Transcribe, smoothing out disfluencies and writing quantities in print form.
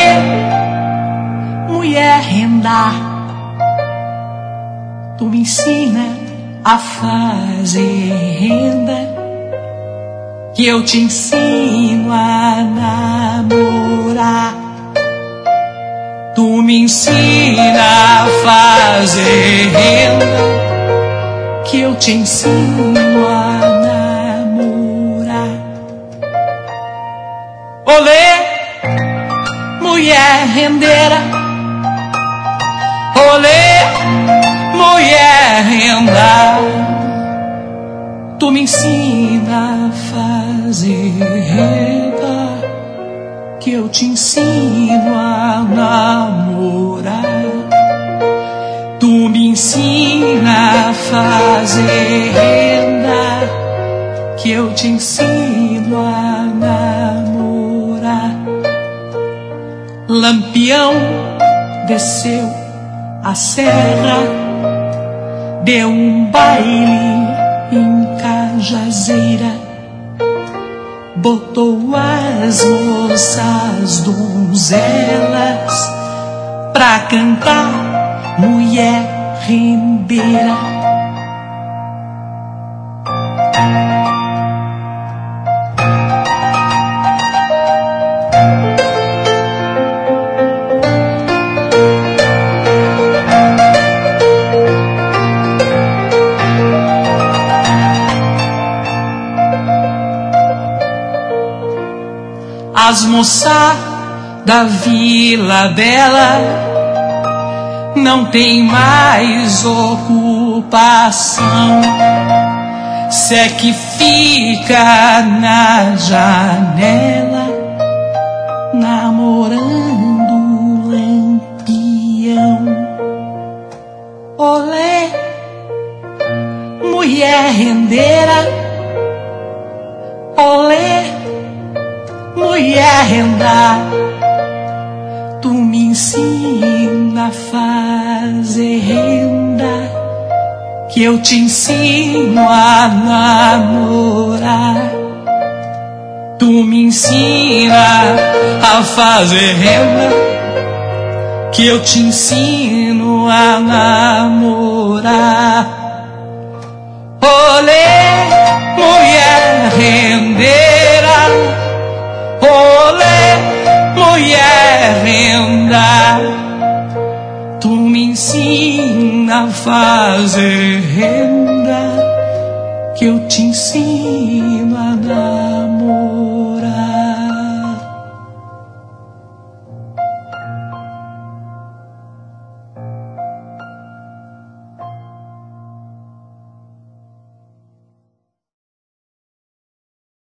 mulher renda, tu me ensina a fazer renda, que eu te ensino a namorar. Tu me ensina a fazer renda, que eu te ensino a namorar. Olê, mulher rendeira, olê, mulher renda, tu me ensina a fazer renda, que eu te ensino a namorar. Tu me ensina a fazer renda, que eu te ensino a namorar. Lampião desceu a serra, deu um baile em Cajazeira, botou as moças donzelas pra cantar mulher rendeira. As moças da Vila Bela não tem mais ocupação, se é que fica na janela namorando o Lampião. Olê, mulher rendeira, olê, mulher renda, tu me ensina a fazer renda, que eu te ensino a namorar. Tu me ensina a fazer renda, que eu te ensino a namorar. Olê, mulher rendeira, olê, mulher renda, tu me ensina a fazer renda, que eu te ensino a namorar.